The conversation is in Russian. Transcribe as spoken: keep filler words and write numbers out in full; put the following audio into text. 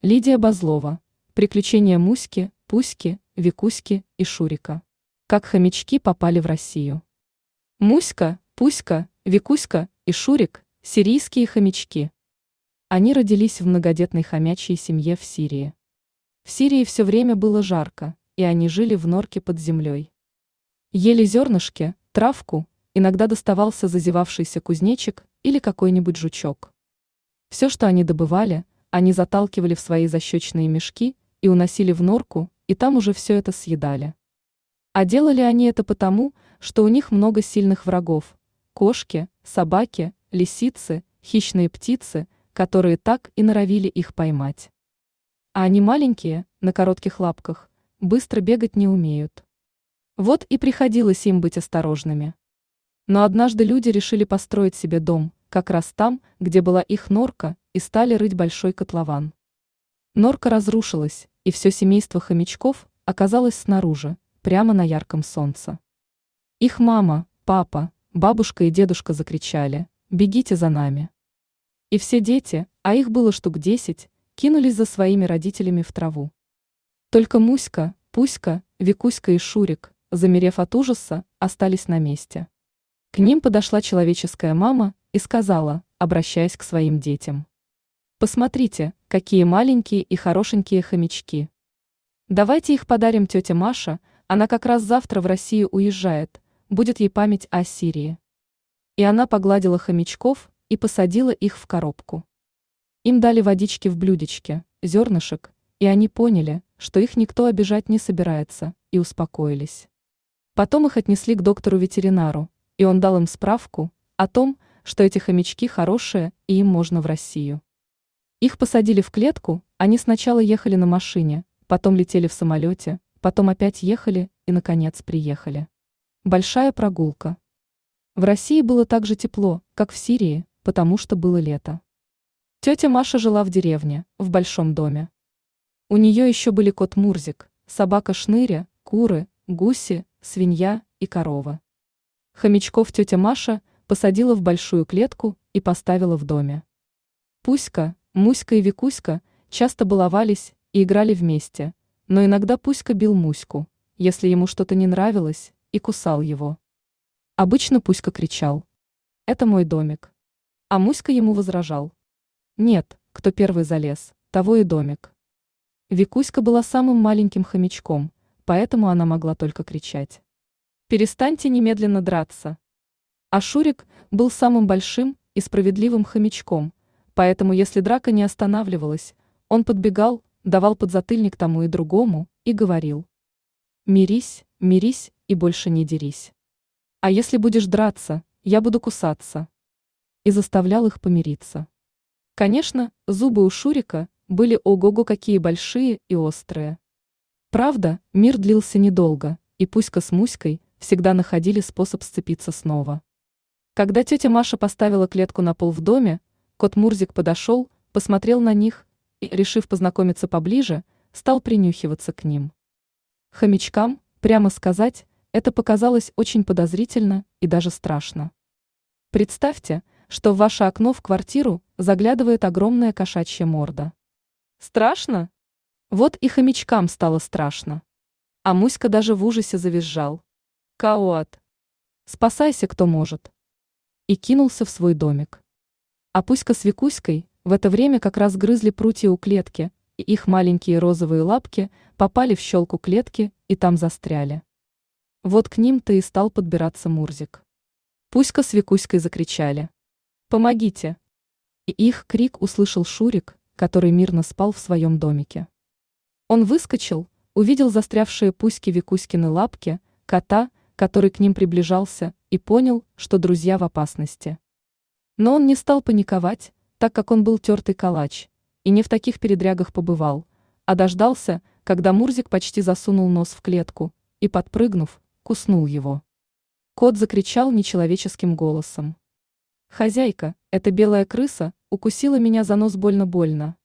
Лидия Базлова. Приключения Муськи, Пуськи, Викуськи и Шурика. Как хомячки попали в Россию. Муська, Пуська, Викуська и Шурик – сирийские хомячки. Они родились в многодетной хомячьей семье в Сирии. В Сирии все время было жарко, и они жили в норке под землей. Ели зернышки, травку, иногда доставался зазевавшийся кузнечик или какой-нибудь жучок. Все, что они добывали, они заталкивали в свои защечные мешки и уносили в норку, и там уже все это съедали. А делали они это потому, что у них много сильных врагов – кошки, собаки, лисицы, хищные птицы, которые так и норовили их поймать. А они маленькие, на коротких лапках, быстро бегать не умеют. Вот и приходилось им быть осторожными. Но однажды люди решили построить себе дом, как раз там, где была их норка, и стали рыть большой котлован. Норка разрушилась, и все семейство хомячков оказалось снаружи, прямо на ярком солнце. Их мама, папа, бабушка и дедушка закричали: «Бегите за нами!» И все дети, а их было штук десять, кинулись за своими родителями в траву. Только Муська, Пуська, Викуська и Шурик, замерев от ужаса, остались на месте. К ним подошла человеческая мама и сказала, обращаясь к своим детям: «Посмотрите, какие маленькие и хорошенькие хомячки. Давайте их подарим тете Маше, она как раз завтра в Россию уезжает, будет ей память о Сирии». И она погладила хомячков и посадила их в коробку. Им дали водички в блюдечке, зернышек, и они поняли, что их никто обижать не собирается, и успокоились. Потом их отнесли к доктору-ветеринару, и он дал им справку о том, что эти хомячки хорошие и им можно в Россию. Их посадили в клетку, они сначала ехали на машине, потом летели в самолете, потом опять ехали и, наконец, приехали. Большая прогулка. В России было так же тепло, как в Сирии, потому что было лето. Тетя Маша жила в деревне, в большом доме. У нее еще были кот Мурзик, собака Шныря, куры, гуси, свинья и корова. Хомячков тетя Маша посадила в большую клетку и поставила в доме. Пуська, Муська и Викуська часто баловались и играли вместе, но иногда Пуська бил Муську, если ему что-то не нравилось, и кусал его. Обычно Пуська кричал: «Это мой домик». А Муська ему возражал: «Нет, кто первый залез, того и домик». Викуська была самым маленьким хомячком, поэтому она могла только кричать: «Перестаньте немедленно драться». А Шурик был самым большим и справедливым хомячком, поэтому если драка не останавливалась, он подбегал, давал подзатыльник тому и другому и говорил: «Мирись, мирись и больше не дерись. А если будешь драться, я буду кусаться». И заставлял их помириться. Конечно, зубы у Шурика были ого-го какие большие и острые. Правда, мир длился недолго, и Пуська с Муськой всегда находили способ сцепиться снова. Когда тетя Маша поставила клетку на пол в доме, кот Мурзик подошел, посмотрел на них и, решив познакомиться поближе, стал принюхиваться к ним. Хомячкам, прямо сказать, это показалось очень подозрительно и даже страшно. Представьте, что в ваше окно в квартиру заглядывает огромная кошачья морда. Страшно? Вот и хомячкам стало страшно. А Муська даже в ужасе завизжал: «Каот! Спасайся, кто может!» И кинулся в свой домик. А Пуська с Викуськой в это время как раз грызли прутья у клетки, и их маленькие розовые лапки попали в щелку клетки и там застряли. Вот к ним-то и стал подбираться Мурзик. Пуська с Викуськой закричали: «Помогите!» И их крик услышал Шурик, который мирно спал в своем домике. Он выскочил, увидел застрявшие Пуськи-Викуськины лапки, кота, который к ним приближался, и понял, что друзья в опасности. Но он не стал паниковать, так как он был тертый калач, и не в таких передрягах побывал, а дождался, когда Мурзик почти засунул нос в клетку, и, подпрыгнув, куснул его. Кот закричал нечеловеческим голосом: «Хозяйка, эта белая крыса укусила меня за нос больно-больно».